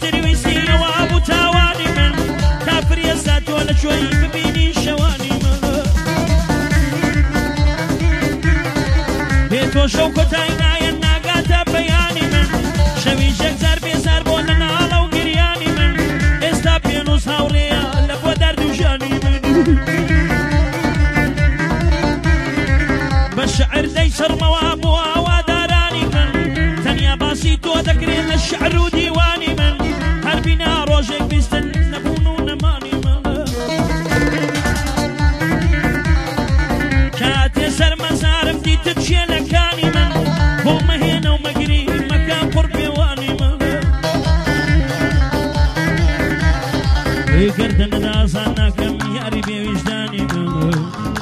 پشتری ویستی وابو تاوانی من کافری ساتو لشوی ببینی شوانی من بیتو شوکتای ناین ناگاتا بیانی من شوی جگزار بیزار بون نالا و گریانی من استا پینوس هاوریا لبو درد جانی من بشعر ديسر مواب واداراني من تنيا باسيتو ذكرين الشعر وديواني من هربنا روجك بيستن نبونو نماني من كاتي سر مزارف دي تتشي لكاني من هم هنا ومقري مكان قربي واني من يقردن دازانا كم ياري بيوجداني من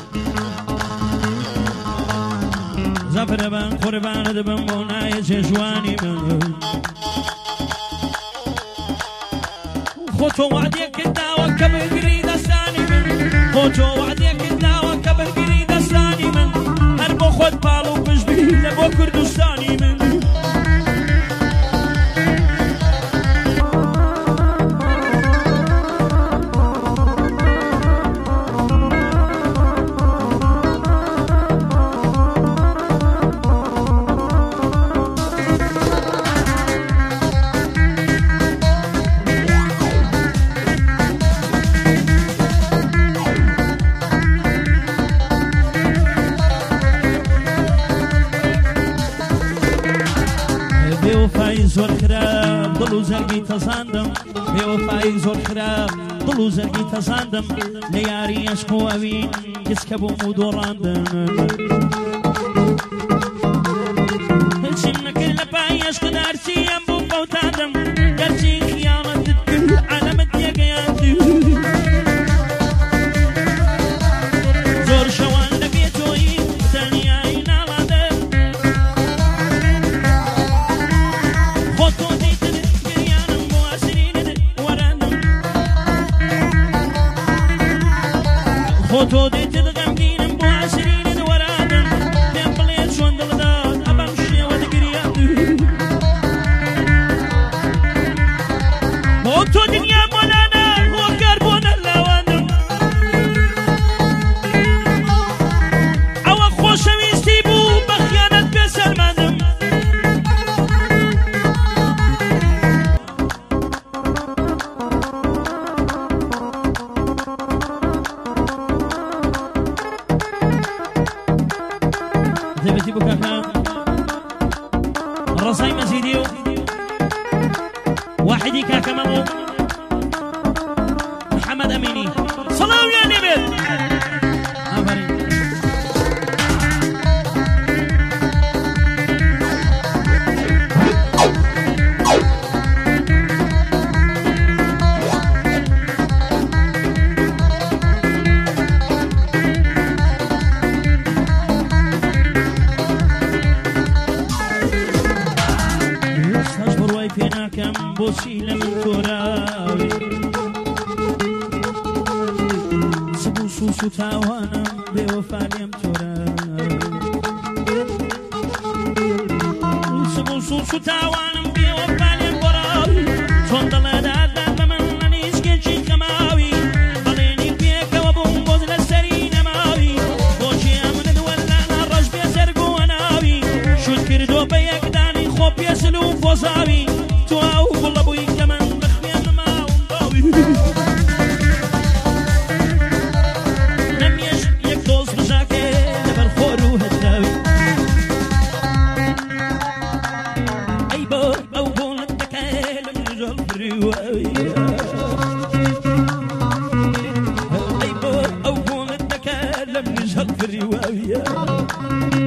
زفر بان قربان دبن بونای جوانی من خوتو وعدي كدا وكبر قري دستاني من خوتو وعدي كدا وكبر قري دستاني من هربو خود بالو بجبي لبو كردستاني من زور خراب ضلو زرقي تصاندم بوفاي زور خراب ضلو زرقي تصاندم لياري يشكو أبين يسكبوا مدوراندم شمنا كل باي يشكو دارسي ينبو قوتادم دارسي خيانة تدل على مديك ياتي زور شوان لبيتوي تاني عين على خوتو ديت الغمقين بو عشرين دورادا بين بليت شوان دلداد أبمشي ودقريات خوتو دنيا مولانا هو كربون اللواندم أو خوش ويستيبو بخيانة بسلماندم ثبتي بكاكا الرصاي مزيديو واحدي كاكا مامو محمد أميني صلاة يا نبيل كم بوشيل من تراوي سبو سوسو تاوانا بوفاليم تراوي سبو سوسو تاوانا بوفاليم تراوي صندل دادا بمن لنيش كنشي كماوي ضليني بيك وبومبوز للسرين ماوي بوشي امن دولا نرج بيسرقو وناوي شو الكردو بيك داني خوب يسلو فوزاوي والله ابوي كمان بخبيان ما ومضاوي نميش يكتوز بجاكي بالخور وهداوي اي بو او بول التكالم نجل بريواوي اي بو او بول التكالم نجل بريواوي